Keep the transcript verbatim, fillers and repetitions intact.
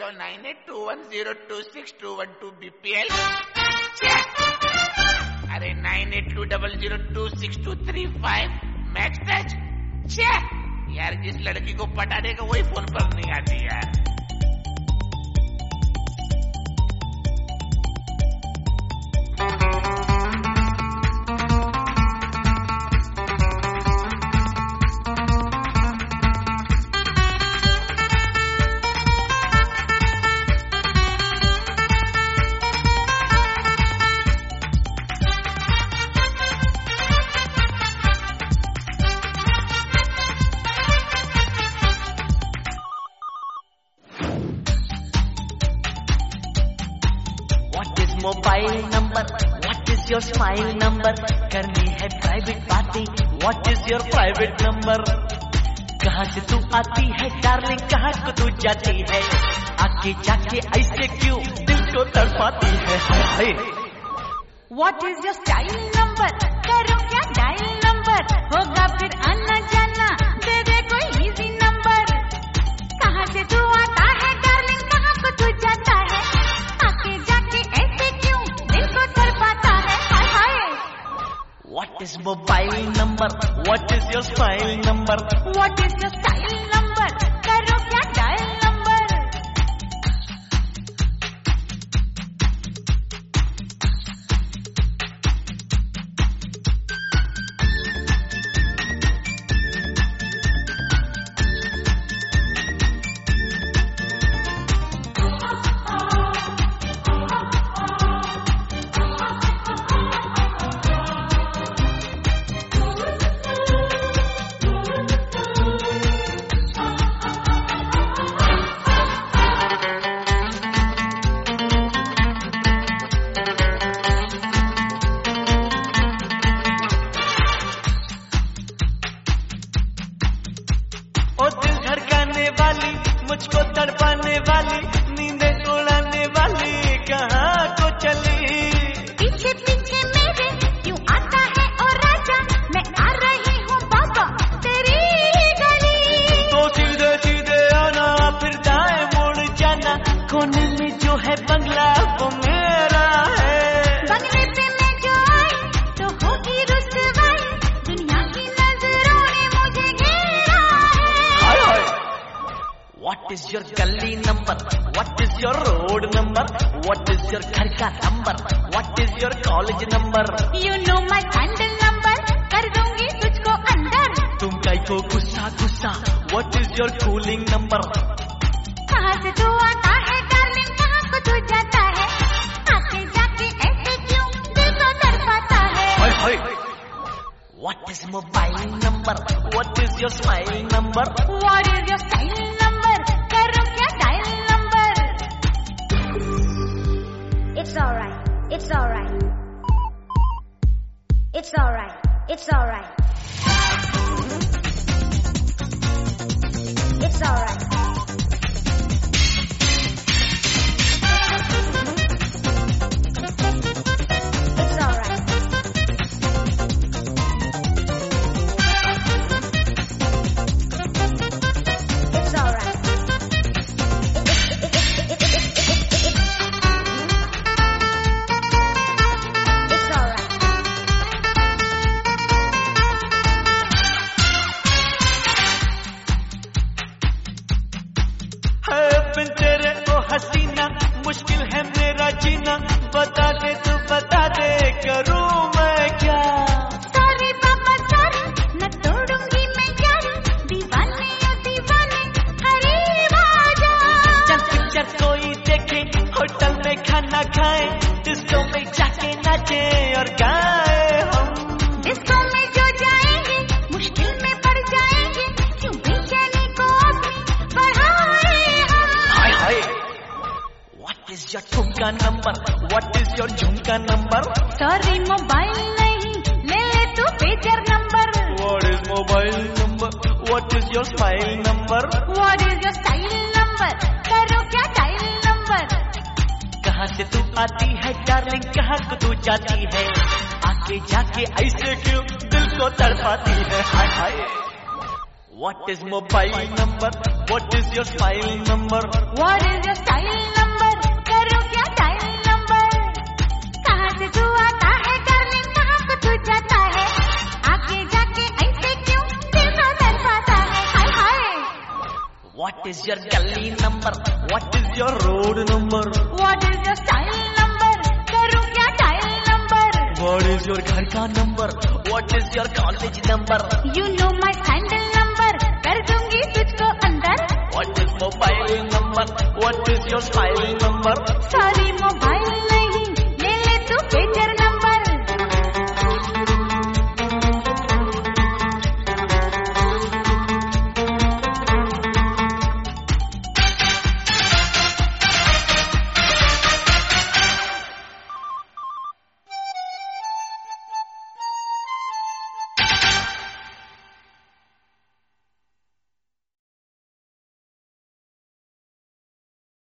Hello nine eight two one zero two six two one two BPL. अरे nine eight two double zero two six two three five max touch. यार जिस लड़की को पटाने का वही फोन पर नहीं आती यार। Mobile number, what is your smile number, करनी है प्राइवेट बातें, what is your private number, कहाँ से तू आती है डार्लिंग, कहाँ को तू जाती है, आके जाके ऐसे क्यों दिल को तड़पाती है। हाय what is your style number, करो क्या डायल नंबर, होगा फिर आना जाना, दे दे कोई इजी नंबर, कहाँ से तू आता है डार्लिंग, कहाँ को तू जाता है, आके जाके ऐसे क्यों दिल को तड़पाता है। हाय हाय what is mobile number, what is your smile number, what is your style number, करो क्या डायल नंबर। मुझको तड़पाने वाली, नींदें उड़ाने वाली, कहाँ को चली, पीछे पीछे मेरे क्यों आता है ओ राजा, मैं आ रही हूँ बाबा तेरी गली। तो सीधे सीधे आना, फिर दाएं मुड़ जाना, कोने में जो है बंगला वो मेरा है, बंगले पे मैं जो आई तो होगी रुसवाई, दुनिया की नजरों ने मुझे घेरा है। What is your गली number, what is your road number, what is your घर का नंबर, what is your college number, You know my handle number, कर दूंगी तुझको अंदर, तुम कई को गुस्सा गुस्सा, what is your cooling number, कहाँ से तू आता है डार्लिंग, कहाँ को तू जाता है, आके जाके ऐसे क्यों दिल को तड़पाता है। हाय हाय What is mobile number, what is your smile number, What is your style number, करो क्या dial number. It's alright, it's alright, it's alright, it's alright, it's alright. तेरे ओ हसीना, मुश्किल है मेरा जीना, बता दे तू बता दे, करूँ मैं क्या, सॉरी बाबा सॉरी, न तोड़ूंगी मैं यारी, दीवाने ओ दीवाने हरी बाजा, चल पिक्चर कोई देखे, होटल में खाना खाए, डिस्को में जाके नाचे और गाए हम, डिस्को में जो जाएंगे मुश्किल में पड़ जाएंगे, क्यों बेचैनी को अपनी बढ़ाए हम। हाय हाय What is your ठुमका नंबर, what is your झुमका नंबर, सॉरी मोबाइल नहीं, ले ले तू pager number, What is mobile number, what is your smile number, What is your style number, करो क्या डायल नंबर, कहाँ से तू आती है डार्लिंग, कहाँ को तू जाती है, आके जाके ऐसे क्यों दिल को तड़पाती है। हाय हाय What is mobile number? What is your smile number? What is your style number? करूँ क्या dial number? कहाँ से तू आता है darling, कहाँ को तू जाता है? आगे जाके ऐसे क्यों दिल का तड़पाता है? हाय हाय. What is your gully number? What is your road number? What is your style number? करूँ क्या dial number? What is your घर का number? What is your college number? You know my sandal number. कर दूंगी तुझको अंदर. What is mobile number? What is your smile number? Sorry mobile